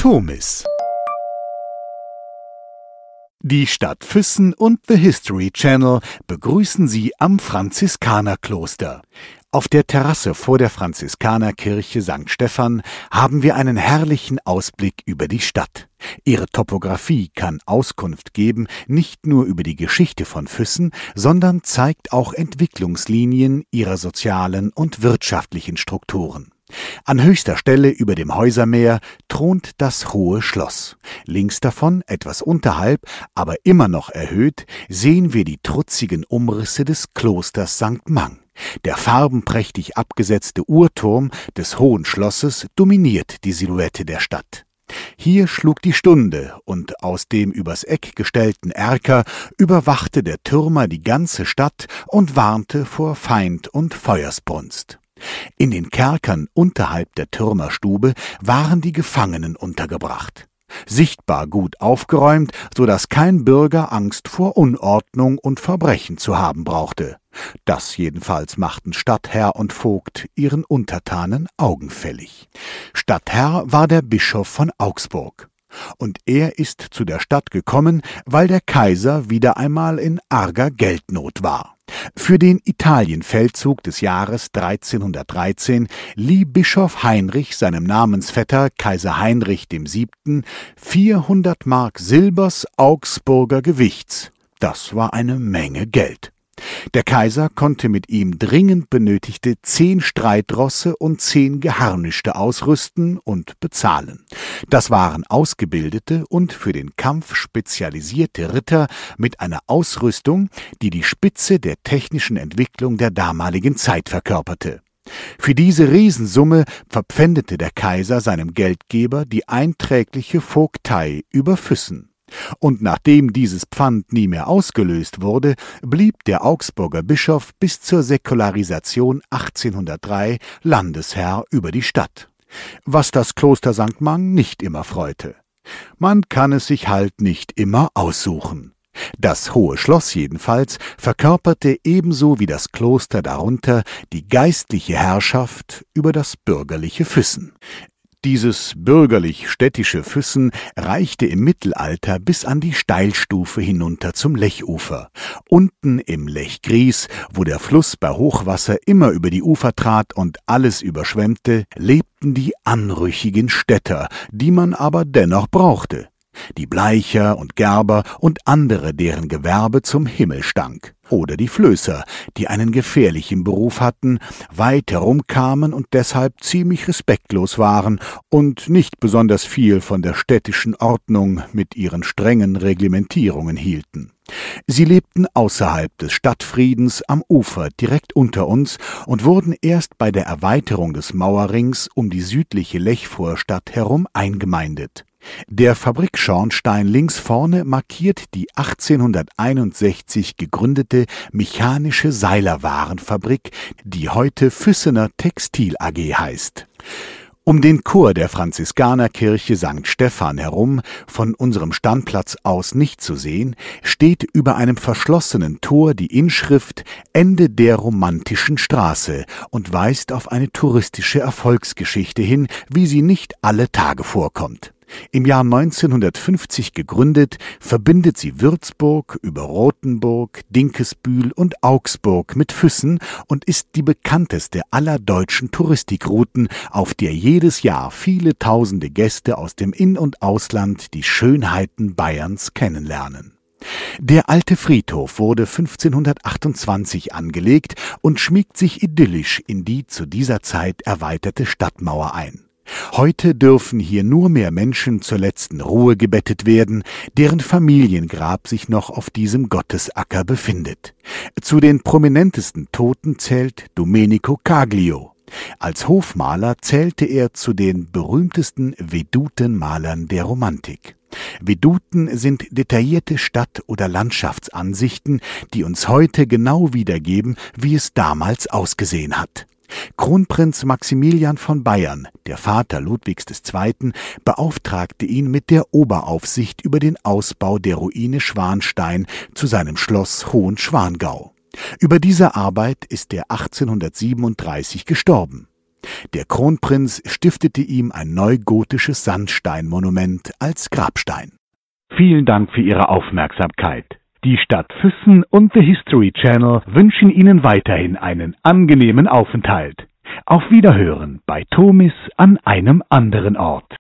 Tomis. Die Stadt Füssen und The History Channel begrüßen Sie am Franziskanerkloster. Auf der Terrasse vor der Franziskanerkirche St. Stephan haben wir einen herrlichen Ausblick über die Stadt. Ihre Topographie kann Auskunft geben, nicht nur über die Geschichte von Füssen, sondern zeigt auch Entwicklungslinien ihrer sozialen und wirtschaftlichen Strukturen. An höchster Stelle über dem Häusermeer thront das Hohe Schloss. Links davon, etwas unterhalb, aber immer noch erhöht, sehen wir die trutzigen Umrisse des Klosters St. Mang. Der farbenprächtig abgesetzte Uhrturm des Hohen Schlosses dominiert die Silhouette der Stadt. Hier schlug die Stunde, und aus dem übers Eck gestellten Erker überwachte der Türmer die ganze Stadt und warnte vor Feind und Feuersbrunst. In den Kerkern unterhalb der Türmerstube waren die Gefangenen untergebracht. Sichtbar gut aufgeräumt, so dass kein Bürger Angst vor Unordnung und Verbrechen zu haben brauchte. Das jedenfalls machten Stadtherr und Vogt ihren Untertanen augenfällig. Stadtherr war der Bischof von Augsburg. Und er ist zu der Stadt gekommen, weil der Kaiser wieder einmal in arger Geldnot war. Für den Italienfeldzug des Jahres 1313 lieh Bischof Heinrich seinem Namensvetter Kaiser Heinrich VII. 400 Mark Silbers Augsburger Gewichts. Das war eine Menge Geld. Der Kaiser konnte mit ihm dringend benötigte 10 Streitrosse und 10 Geharnischte ausrüsten und bezahlen. Das waren ausgebildete und für den Kampf spezialisierte Ritter mit einer Ausrüstung, die die Spitze der technischen Entwicklung der damaligen Zeit verkörperte. Für diese Riesensumme verpfändete der Kaiser seinem Geldgeber die einträgliche Vogtei über Füssen. Und nachdem dieses Pfand nie mehr ausgelöst wurde, blieb der Augsburger Bischof bis zur Säkularisation 1803 Landesherr über die Stadt. Was das Kloster St. Mang nicht immer freute. Man kann es sich halt nicht immer aussuchen. Das Hohe Schloss jedenfalls verkörperte ebenso wie das Kloster darunter die geistliche Herrschaft über das bürgerliche Füssen. Dieses bürgerlich-städtische Füssen reichte im Mittelalter bis an die Steilstufe hinunter zum Lechufer. Unten im Lech Gries, wo der Fluss bei Hochwasser immer über die Ufer trat und alles überschwemmte, lebten die anrüchigen Städter, die man aber dennoch brauchte. Die Bleicher und Gerber und andere, deren Gewerbe zum Himmel stank. Oder die Flößer, die einen gefährlichen Beruf hatten, weit herumkamen und deshalb ziemlich respektlos waren und nicht besonders viel von der städtischen Ordnung mit ihren strengen Reglementierungen hielten. Sie lebten außerhalb des Stadtfriedens am Ufer direkt unter uns und wurden erst bei der Erweiterung des Mauerrings um die südliche Lechvorstadt herum eingemeindet. Der Fabrikschornstein links vorne markiert die 1861 gegründete mechanische Seilerwarenfabrik, die heute Füssener Textil AG heißt. Um den Chor der Franziskanerkirche St. Stephan herum, von unserem Standplatz aus nicht zu sehen, steht über einem verschlossenen Tor die Inschrift »Ende der romantischen Straße« und weist auf eine touristische Erfolgsgeschichte hin, wie sie nicht alle Tage vorkommt. Im Jahr 1950 gegründet, verbindet sie Würzburg über Rothenburg, Dinkesbühl und Augsburg mit Füssen und ist die bekannteste aller deutschen Touristikrouten, auf der jedes Jahr viele tausende Gäste aus dem In- und Ausland die Schönheiten Bayerns kennenlernen. Der alte Friedhof wurde 1528 angelegt und schmiegt sich idyllisch in die zu dieser Zeit erweiterte Stadtmauer ein. Heute dürfen hier nur mehr Menschen zur letzten Ruhe gebettet werden, deren Familiengrab sich noch auf diesem Gottesacker befindet. Zu den prominentesten Toten zählt Domenico Caglio. Als Hofmaler zählte er zu den berühmtesten Vedutenmalern der Romantik. Veduten sind detaillierte Stadt- oder Landschaftsansichten, die uns heute genau wiedergeben, wie es damals ausgesehen hat. Kronprinz Maximilian von Bayern, der Vater Ludwigs II., beauftragte ihn mit der Oberaufsicht über den Ausbau der Ruine Schwanstein zu seinem Schloss Hohenschwangau. Über diese Arbeit ist er 1837 gestorben. Der Kronprinz stiftete ihm ein neugotisches Sandsteinmonument als Grabstein. Vielen Dank für Ihre Aufmerksamkeit. Die Stadt Füssen und The History Channel wünschen Ihnen weiterhin einen angenehmen Aufenthalt. Auf Wiederhören bei Tomis an einem anderen Ort.